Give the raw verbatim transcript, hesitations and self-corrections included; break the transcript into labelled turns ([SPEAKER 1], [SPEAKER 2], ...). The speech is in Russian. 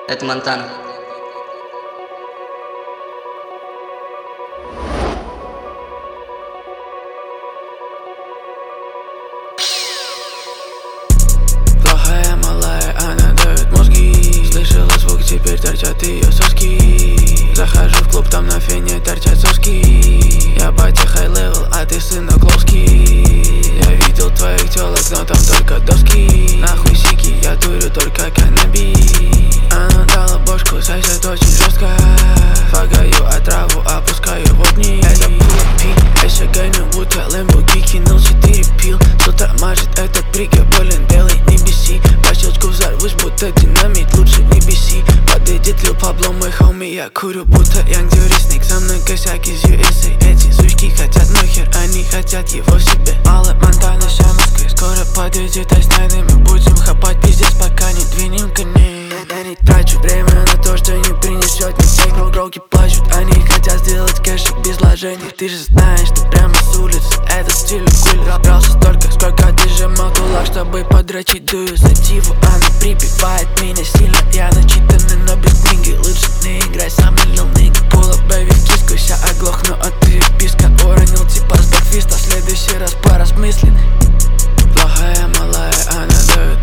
[SPEAKER 1] Это Монтана.
[SPEAKER 2] Плохая малая, она дает мозги. Слышала звук, теперь торчат ее соски. Захожу в клуб, там на фене торчат соски. Я батя хай левел, а ты сын Окловский. Я видел твоих телок, но там только доски. Нахуй сики, я дурю только каннаби. Она дала бошку, сосет очень жестко. Фагаю отраву, опускаю в огни. Это пулапи, я шагаю, будто Лэмбоги. Кинул четыре пил, кто-то мажет этот прик, я болен, белый, не беси. По щелчку взорвусь, будто динамит, лучше не беси. Подойдет Лил Пабло, мой хоми, я курю, будто Янг Дюрисник. Со мной косяк из ю эс эй. Эти сучки хотят мой хер, они хотят его в себе. Малая Монтана, вся Москвы, скоро подойдет Айснайд, и мы будем хапать пиздец, пока не двинем коней. Я не трачу время на то, что не принесет ни денег, но гроки плачут. Они хотят сделать кэшик без вложений. Ты же знаешь, что прямо с улицы этот стиль кулер. Брался столько, сколько ты сжимал кулак, чтобы подрочить. Дую сативу, она припевает меня сильно. Я начитанный, но без книги. Лучше не играй, самый лил нига. Пула бэйби в киску, я оглохну от переписка. Уронил типа с бэкфиста, следующий раз поразмысленный. Плохая малая, она дает